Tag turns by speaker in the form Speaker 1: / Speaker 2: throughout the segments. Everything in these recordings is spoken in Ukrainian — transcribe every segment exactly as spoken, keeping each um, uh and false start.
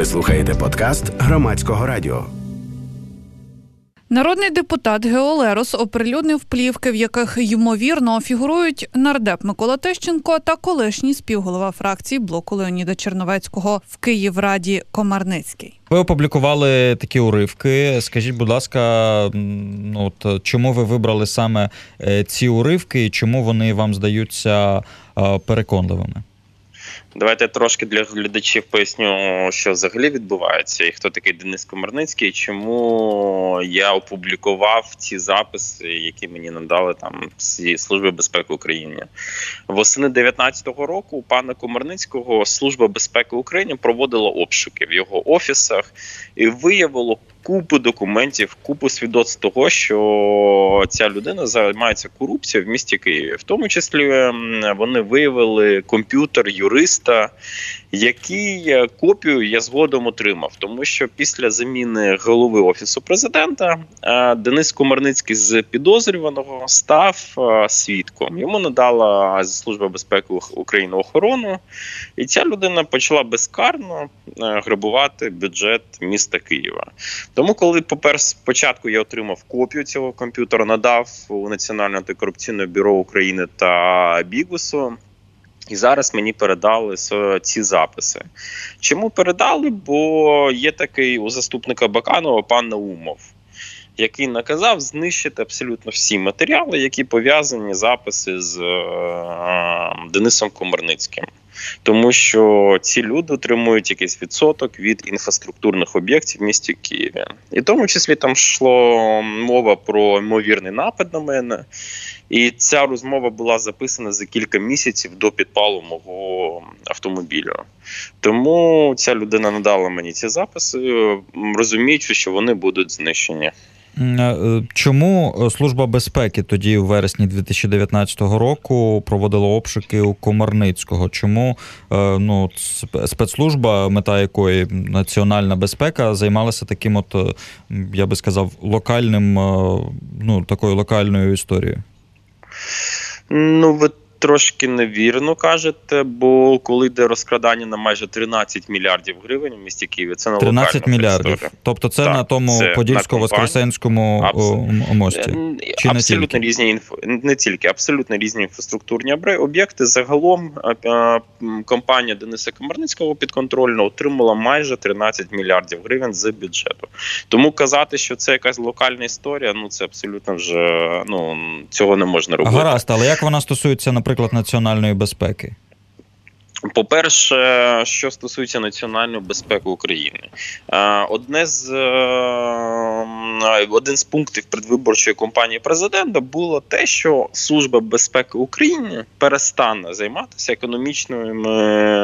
Speaker 1: Ви слухаєте подкаст Громадського радіо.
Speaker 2: Народний депутат Гео Лерос оприлюднив плівки, в яких, ймовірно, фігурують нардеп Микола Тищенко та колишній співголова фракції блоку Леоніда Черновецького в Київраді Комарницький.
Speaker 3: Ви опублікували такі уривки. Скажіть, будь ласка, ну, от, чому ви вибрали саме ці уривки і чому вони вам здаються переконливими?
Speaker 4: Давайте трошки для глядачів поясню, що взагалі відбувається, і хто такий Денис Комарницький, і чому я опублікував ці записи, які мені надали там зі Служби безпеки України. Восени дев'ятнадцятого року у пана Комарницького Служба безпеки України проводила обшуки в його офісах і виявило купу документів, купу свідоцтв того, що ця людина займається корупцією в місті Києві. В тому числі вони виявили комп'ютер юриста, який копію я згодом отримав. Тому що після заміни голови Офісу Президента Денис Комарницький з підозрюваного став свідком. Йому надала Служба безпеки України охорону, і ця людина почала безкарно грабувати бюджет міста Києва. Тому, коли, по-перше, спочатку я отримав копію цього комп'ютера, надав у Національне антикорупційне бюро України та Бігусу, і зараз мені передали ці записи. Чому передали? Бо є такий у заступника Баканова пан Наумов, який наказав знищити абсолютно всі матеріали, які пов'язані записи з е, Денисом Комарницьким. Тому що ці люди отримують якийсь відсоток від інфраструктурних об'єктів в місті Києві. І в тому числі там йшло мова про ймовірний напад на мене. І ця розмова була записана за кілька місяців до підпалу мого автомобіля. Тому ця людина надала мені ці записи, розуміючи, що вони будуть знищені.
Speaker 3: Чому Служба безпеки тоді у вересні дві тисячі дев'ятнадцятого року проводила обшуки у Комарницького? Чому ну, спецслужба, мета якої національна безпека, займалася таким от, я би сказав, локальним, ну, такою локальною історією?
Speaker 4: Ну, ви трошки невірно кажете, бо коли йде розкрадання на майже тринадцять мільярдів гривень у місті Києві, це не локальна
Speaker 3: тринадцять мільярдів. Історія. Тобто це так, на тому Подільсько-Воскресенському Абс... мості? Чи
Speaker 4: абсолютно
Speaker 3: не
Speaker 4: різні, інф... не тільки, абсолютно різні інфраструктурні об'єкти. Загалом компанія Дениса Комарницького підконтрольно отримала майже тринадцять мільярдів гривень з бюджету. Тому казати, що це якась локальна історія, ну це абсолютно вже, ну, цього не можна робити.
Speaker 3: Гаразд, але як вона стосується, наприклад, національної безпеки?
Speaker 4: По-перше, що стосується національної безпеки України. Одне з, один з пунктів передвиборчої кампанії президента було те, що Служба безпеки України перестане займатися економічними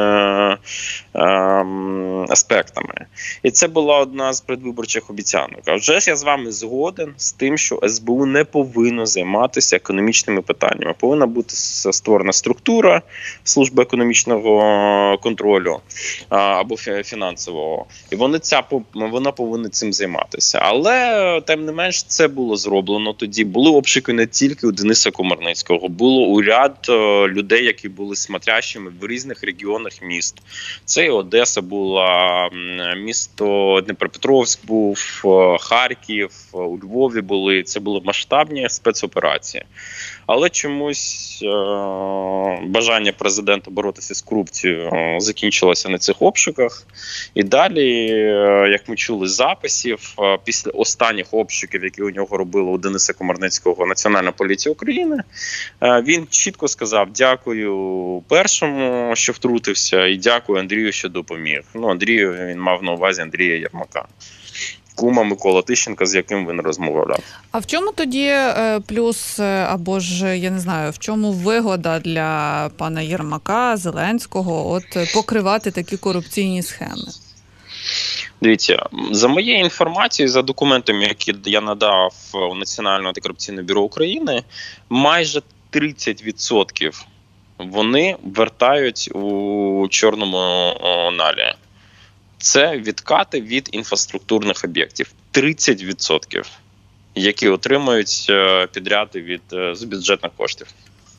Speaker 4: аспектами. І це була одна з передвиборчих обіцянок. А вже ж я з вами згоден з тим, що ес бе у не повинно займатися економічними питаннями. Повинна бути створена структура Служби економічного контролю або фінансового. І вони ця, вона повинна цим займатися. Але, тим не менш, це було зроблено тоді. Були обшуки не тільки у Дениса Комарницького, було у ряд людей, які були смотрящими в різних регіонах міст. Це і Одеса була, місто Дніпропетровськ був, Харків, у Львові були. Це були масштабні спецоперації. Але чомусь е- бажання президента боротися з корупцією закінчилося на цих обшуках. І далі, е- як ми чули з записів, е- після останніх обшуків, які у нього робили у Дениса Комарницького Національна поліція України, е- він чітко сказав: дякую першому, що втрутився, і дякую Андрію, що допоміг. Ну, Андрію, він мав на увазі Андрія Єрмака. Кума Микола Тищенка, з яким він розмовляв.
Speaker 2: А в чому тоді плюс, або ж, я не знаю, в чому вигода для пана Єрмака, Зеленського, от покривати такі корупційні схеми?
Speaker 4: Дивіться, за моєю інформацією, за документами, які я надав у Національне антикорупційне бюро України, майже тридцять відсотків вони вертають у чорному налі. Це відкати від інфраструктурних об'єктів. тридцять відсотків, які отримують підряди від, з бюджетних коштів.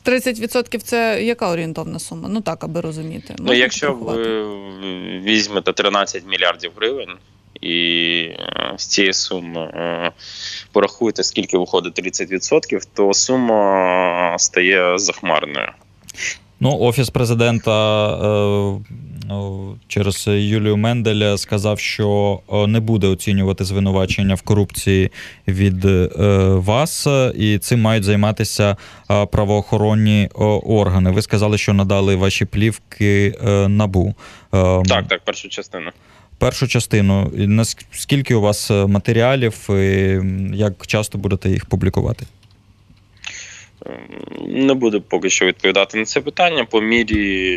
Speaker 2: тридцять відсотків – це яка орієнтовна сума? Ну так, аби розуміти.
Speaker 4: Ну, якщо ви візьмете тринадцять мільярдів гривень і з цієї суми порахуєте, скільки виходить тридцять відсотків, то сума стає захмарною.
Speaker 3: Ну, Офіс президента е, через Юлію Мендель сказав, що не буде оцінювати звинувачення в корупції від е, вас, і цим мають займатися правоохоронні органи. Ви сказали, що надали ваші плівки е, НАБУ. Е,
Speaker 4: так, так, першу частину.
Speaker 3: Першу частину. Наскільки у вас матеріалів і як часто будете їх публікувати?
Speaker 4: Не буду поки що відповідати на це питання. По мірі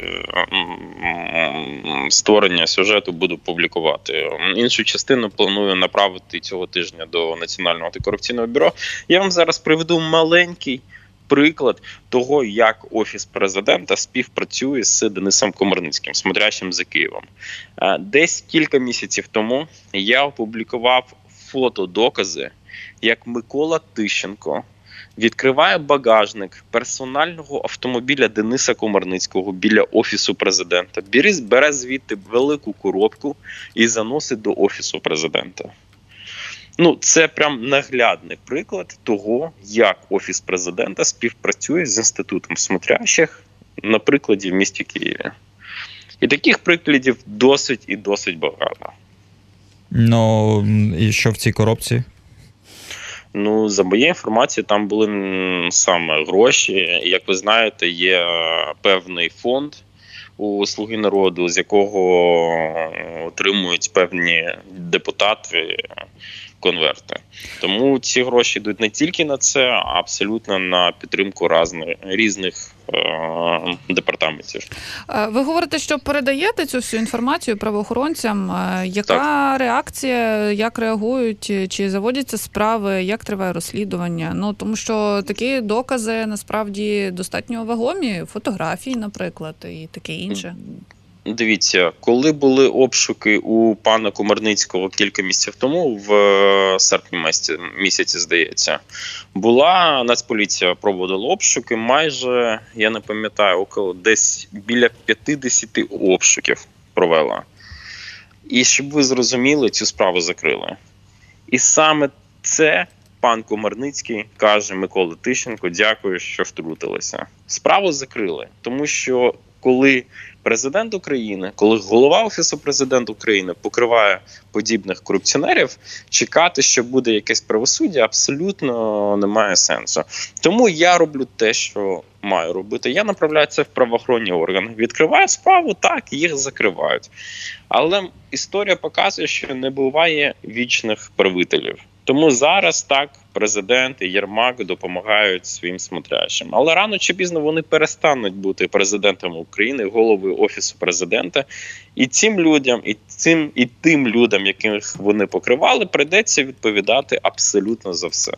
Speaker 4: створення сюжету буду публікувати. Іншу частину планую направити цього тижня до Національного антикорупційного бюро. Я вам зараз приведу маленький приклад того, як Офіс президента співпрацює з Денисом Комарницьким, смотрящим за Києвом. Десь кілька місяців тому я опублікував фотодокази, як Микола Тищенко відкриває багажник персонального автомобіля Дениса Комарницького біля Офісу президента, бере звідти велику коробку і заносить до Офісу президента. Ну, це прям наглядний приклад того, як Офіс президента співпрацює з Інститутом смотрящих, на прикладі в місті Києві. І таких прикладів досить і досить багато.
Speaker 3: Ну, і що в цій коробці?
Speaker 4: Ну, за моєю інформацією, там були саме гроші. Як ви знаєте, є певний фонд у «Слуги народу», з якого отримують певні депутати конверти. Тому ці гроші йдуть не тільки на це, а абсолютно на підтримку різних, різних е- департаментів.
Speaker 2: Ви говорите, що передаєте цю всю інформацію правоохоронцям. Яка так. реакція, як реагують, чи заводяться справи, як триває розслідування? Ну, тому що такі докази насправді достатньо вагомі, фотографії, наприклад, і таке інше.
Speaker 4: Дивіться, коли були обшуки у пана Комарницького кілька місяців тому, в серпні місяці, місяці, здається, була Нацполіція проводила обшуки, майже, я не пам'ятаю, около десь біля п'ятдесят обшуків провела. І щоб ви зрозуміли, цю справу закрили. І саме це пан Комарницький каже Миколі Тищенко: дякую, що втрутилися. Справу закрили, тому що коли президент України, коли голова Офісу президента України покриває подібних корупціонерів, чекати, що буде якесь правосуддя, абсолютно немає сенсу. Тому я роблю те, що маю робити. Я направляю це в правоохоронні органи. Відкриваю справу, так, їх закривають. Але історія показує, що не буває вічних правителів. Тому зараз так президент і Єрмак допомагають своїм смотрящим. Але рано чи пізно вони перестануть бути президентами України, головою Офісу президента. І цим людям, і цим, і тим людям, яких вони покривали, прийдеться відповідати абсолютно за все.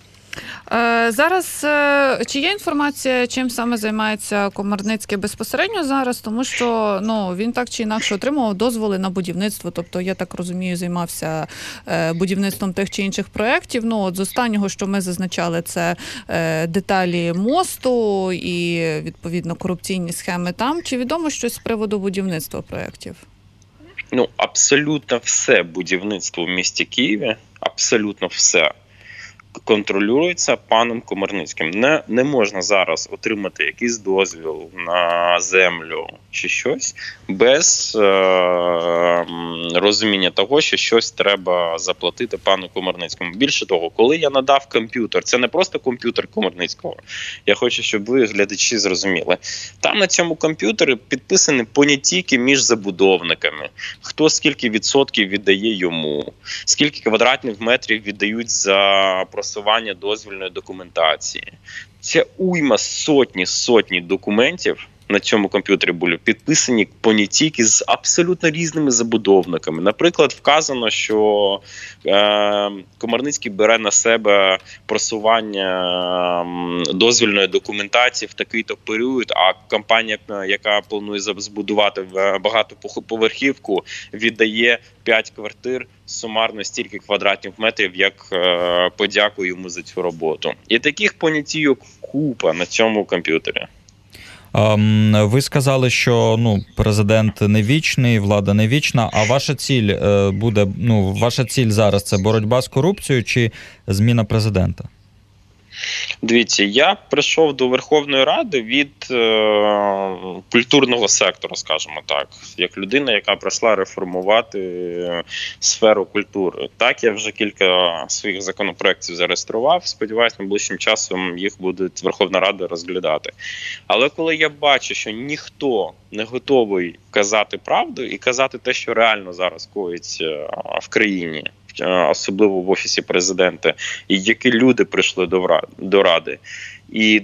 Speaker 2: Зараз, чи є інформація, чим саме займається Комарницький безпосередньо зараз? Тому що ну, він так чи інакше отримував дозволи на будівництво. Тобто, я так розумію, займався будівництвом тих чи інших проєктів. Ну, от з останнього, що ми зазначали, це деталі мосту і, відповідно, корупційні схеми там. Чи відомо щось з приводу будівництва проєктів?
Speaker 4: Ну, абсолютно все будівництво в місті Києві, абсолютно все контролюється паном Комарницьким. Не, не можна зараз отримати якийсь дозвіл на землю чи щось без е, розуміння того, що щось треба заплатити пану Комарницькому. Більше того, коли я надав комп'ютер, це не просто комп'ютер Комарницького. Я хочу, щоб ви, глядачі, зрозуміли. Там на цьому комп'ютері підписані понятійки між забудовниками. Хто скільки відсотків віддає йому, скільки квадратних метрів віддають за просування дозвільної документації. Це уйма сотні-сотні документів, на цьому комп'ютері були підписані понятійки з абсолютно різними забудовниками. Наприклад, вказано, що е, Комарницький бере на себе просування е, дозвільної документації в такий-то період, а компанія, яка планує збудувати багатоповерхівку, віддає п'ять квартир сумарно стільки квадратних метрів, як е, подяку йому за цю роботу. І таких понятійок купа на цьому комп'ютері.
Speaker 3: Ви сказали, що ну, президент не вічний, влада не вічна, а ваша ціль буде, ну, ваша ціль зараз – це боротьба з корупцією чи зміна президента?
Speaker 4: Дивіться, я прийшов до Верховної Ради від е, культурного сектору, скажімо так, як людина, яка прийшла реформувати е, сферу культури. Так, я вже кілька своїх законопроєктів зареєстрував, сподіваюся, найближчим часом їх буде Верховна Рада розглядати. Але коли я бачу, що ніхто не готовий казати правду і казати те, що реально зараз коїться в країні, особливо в Офісі Президента, і які люди прийшли до Ради і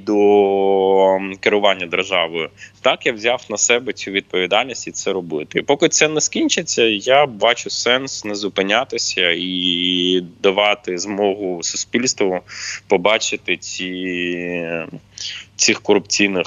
Speaker 4: до керування державою, так я взяв на себе цю відповідальність і це робити. І поки це не скінчиться, я бачу сенс не зупинятися і давати змогу суспільству побачити ці, цих корупційних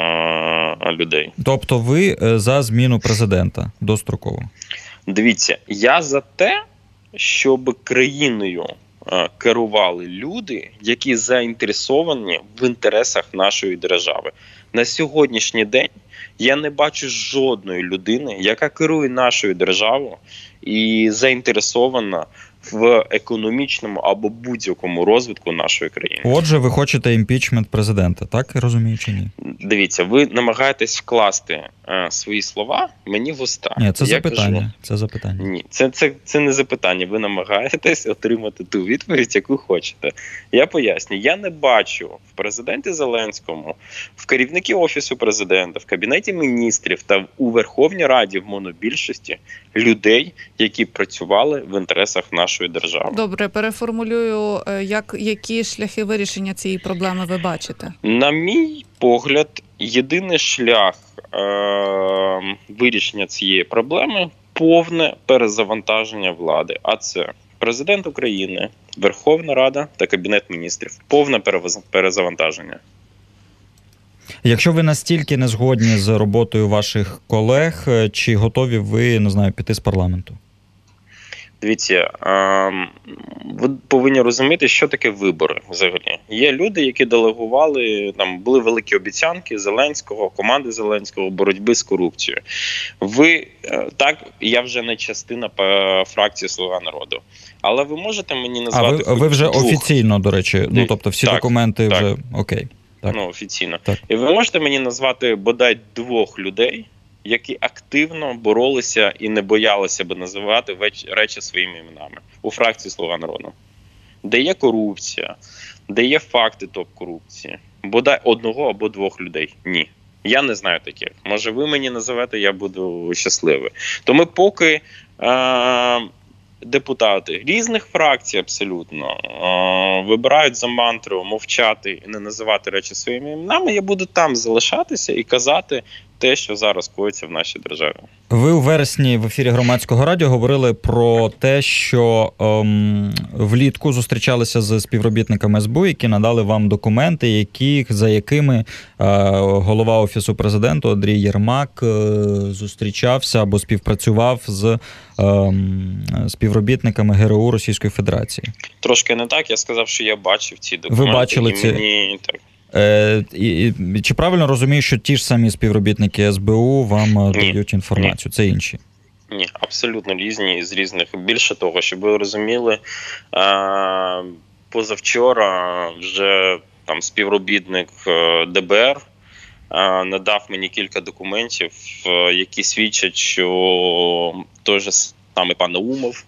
Speaker 4: е, людей.
Speaker 3: Тобто ви за зміну президента достроково?
Speaker 4: Дивіться, я за те, щоб країною е, керували люди, які заінтересовані в інтересах нашої держави. На сьогоднішній день я не бачу жодної людини, яка керує нашою державою і заінтересована в економічному або будь-якому розвитку нашої країни.
Speaker 3: Отже, ви хочете імпічмент президента, так я розумію чи ні?
Speaker 4: Дивіться, ви намагаєтесь вкласти е, свої слова мені в уста.
Speaker 3: Ні, це
Speaker 4: я
Speaker 3: запитання.
Speaker 4: кажу,
Speaker 3: це запитання.
Speaker 4: Ні, це, це, це не запитання. Ви намагаєтесь отримати ту відповідь, яку хочете. Я поясню, я не бачу в президенті Зеленському, в керівникі Офісу Президента, в Кабінеті міністрів та у Верховній Раді в монобільшості людей, які працювали в інтересах нашої держави.
Speaker 2: Добре, переформулюю, як, які шляхи вирішення цієї проблеми ви бачите?
Speaker 4: На мій погляд, єдиний шлях е- вирішення цієї проблеми – повне перезавантаження влади. А це Президент України, Верховна Рада та Кабінет міністрів. Повне перезавантаження.
Speaker 3: Якщо ви настільки не згодні з роботою ваших колег, чи готові ви, не знаю, піти з парламенту?
Speaker 4: Дивіться, ви повинні розуміти, що таке вибори взагалі. Є люди, які делегували, там були великі обіцянки Зеленського, команди Зеленського, боротьби з корупцією. Ви, так, я вже не частина фракції «Слуга народу». Але ви можете мені назвати...
Speaker 3: А ви, ви вже
Speaker 4: двох...
Speaker 3: офіційно, до речі, ну тобто всі
Speaker 4: так,
Speaker 3: документи
Speaker 4: так.
Speaker 3: вже окей. Так.
Speaker 4: Ну, офіційно.
Speaker 3: Так.
Speaker 4: І ви можете мені назвати бодай двох людей, які активно боролися і не боялися би називати речі своїми іменами у фракції «Слуга народу». Де є корупція, де є факти топ-корупції. Бодай одного або двох людей. Ні. Я не знаю таких. Може ви мені називете, я буду щасливий. Тому поки е- депутати різних фракцій абсолютно е- вибирають за мантру мовчати і не називати речі своїми іменами, я буду там залишатися і казати те, що зараз коїться в нашій державі.
Speaker 3: Ви у вересні в ефірі Громадського радіо говорили про те, що ем, влітку зустрічалися з співробітниками ес бе у, які надали вам документи, які, за якими е, голова Офісу Президента Андрій Єрмак е, зустрічався або співпрацював з е, співробітниками ге ер у Російської Федерації.
Speaker 4: Трошки не так, я сказав, що я бачив ці документи.
Speaker 3: Ви бачили ці...
Speaker 4: Мені... Так.
Speaker 3: Е, і, і, чи правильно розумію, що ті ж самі співробітники ес бе у вам Ні. дають інформацію? Ні. Це інші?
Speaker 4: Ні, абсолютно різні, з різних. Більше того, щоб ви розуміли, е, позавчора вже там співробітник де бе ер е, надав мені кілька документів, е, які свідчать, що той же саме пан Наумов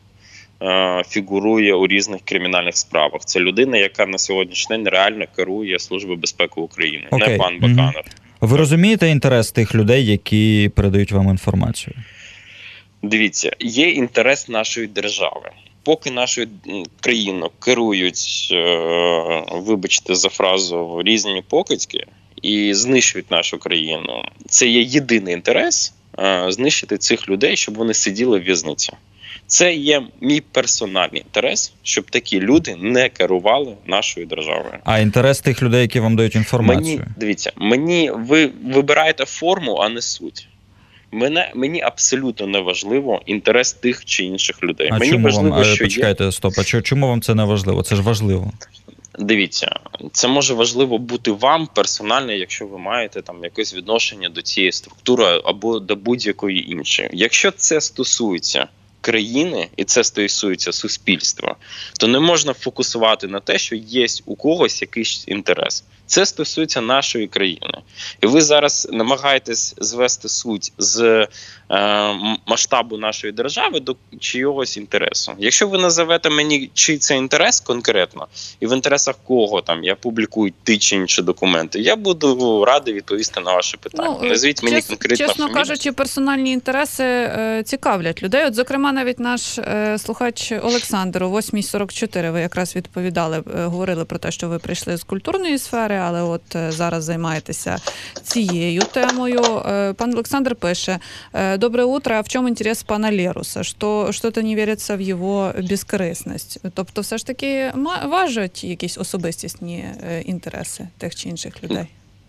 Speaker 4: фігурує у різних кримінальних справах. Це людина, яка на сьогоднішній день реально керує Службою безпеки України,
Speaker 3: Окей.
Speaker 4: не пан Баканов. Mm-hmm.
Speaker 3: Ви розумієте інтерес тих людей, які передають вам інформацію?
Speaker 4: Дивіться, є інтерес нашої держави. Поки нашою країною керують, вибачте за фразу, різні покидьки, і знищують нашу країну. Це є єдиний інтерес – знищити цих людей, щоб вони сиділи в в'язниці. Це є мій персональний інтерес, щоб такі люди не керували нашою державою.
Speaker 3: А інтерес тих людей, які вам дають інформацію?
Speaker 4: Мені, дивіться, мені ви вибираєте форму, а не суть. Мене, мені абсолютно не важливо інтерес тих чи інших людей.
Speaker 3: А
Speaker 4: мені
Speaker 3: чому
Speaker 4: важливо,
Speaker 3: вам,
Speaker 4: що
Speaker 3: почекайте,
Speaker 4: є...
Speaker 3: стоп, а чому вам це не важливо? Це ж важливо.
Speaker 4: Дивіться, це може важливо бути вам персонально, якщо ви маєте там якесь відношення до цієї структури або до будь-якої іншої. Якщо це стосується країни і це стосується суспільства, то не можна фокусувати на те, що є у когось якийсь інтерес. Це стосується нашої країни. І ви зараз намагаєтесь звести суть з е, масштабу нашої держави до чийогось інтересу. Якщо ви назовете мені, чий це інтерес конкретно, і в інтересах кого там я публікую ті чи інші документи, я буду радий відповісти на ваше питання.
Speaker 2: Ну,
Speaker 4: Назвіть мені
Speaker 2: чес,
Speaker 4: конкретно.
Speaker 2: Чесно
Speaker 4: фамілію.
Speaker 2: кажучи, персональні інтереси е, цікавлять людей. От, зокрема, навіть наш е, слухач Олександр о восьмій сорок чотири, ви якраз відповідали, е, говорили про те, що ви прийшли з культурної сфери, але от зараз займаєтеся цією темою. Пан Олександр пише: «Доброе утро, а в чому інтерес пана Леруса? Що, що-то не віриться в його безкорисність». Тобто все ж таки важать якісь особистісні інтереси тих чи інших людей?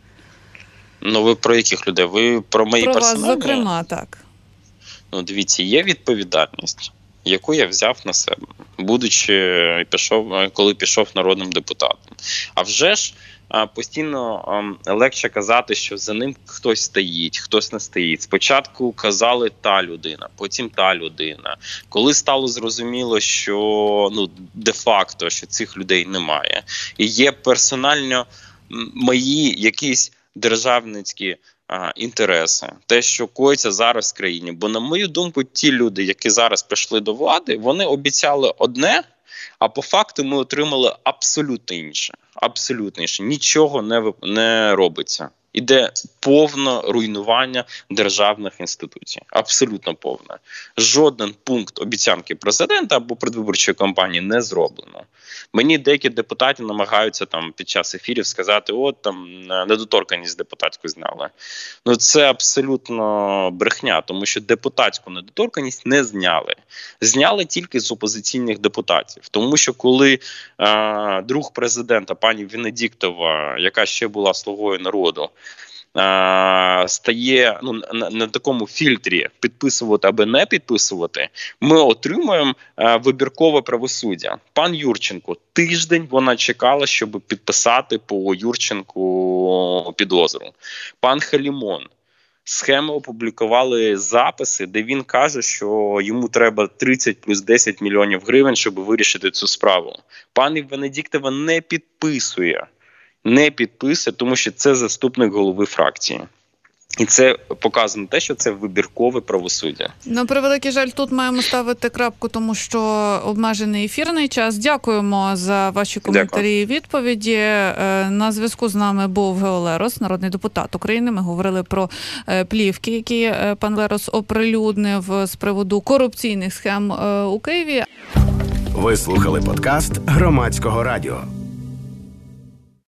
Speaker 4: Ну ви про яких людей? Ви про мої
Speaker 2: про
Speaker 4: персональні?
Speaker 2: Про вас, зокрема, так.
Speaker 4: Ну дивіться, є відповідальність, яку я взяв на себе, будучи пішов, коли пішов народним депутатом. А вже ж постійно легше казати, що за ним хтось стоїть, хтось не стоїть. Спочатку казали та людина, потім та людина. Коли стало зрозуміло, що ну де-факто, що цих людей немає, і є персонально мої якісь державницькі а, інтереси, те, що коїться зараз в країні. Бо, на мою думку, ті люди, які зараз прийшли до влади, вони обіцяли одне, а по факту ми отримали абсолютно інше. Абсолютно інше. Нічого не, не робиться. Іде повне руйнування державних інституцій. Абсолютно повне. Жоден пункт обіцянки президента або передвиборчої кампанії не зроблено. Мені деякі депутати намагаються там під час ефірів сказати, от там недоторканність депутатську зняли. Ну це абсолютно брехня, тому що депутатську недоторканність не зняли. Зняли тільки з опозиційних депутатів. Тому що коли е, друг президента, пані Венедіктова, яка ще була слугою народу, стає ну, на, на такому фільтрі підписувати або не підписувати, ми отримуємо вибіркове правосуддя. Пан Юрченко, тиждень вона чекала, щоб підписати по Юрченку підозру. Пан Халімон, схеми опублікували записи, де він каже, що йому треба тридцять плюс десять мільйонів гривень, щоб вирішити цю справу. Пані Венедіктова не підписує. Не підписує, тому що це заступник голови фракції. І це показано те, що це вибіркове правосуддя.
Speaker 2: На превеликий жаль, тут маємо ставити крапку, тому що обмежений ефірний час. Дякуємо за ваші коментарі і відповіді. На зв'язку з нами був Гео Лерос, народний депутат України. Ми говорили про плівки, які пан Лерос оприлюднив з приводу корупційних схем у Києві.
Speaker 1: Ви слухали подкаст Громадського радіо.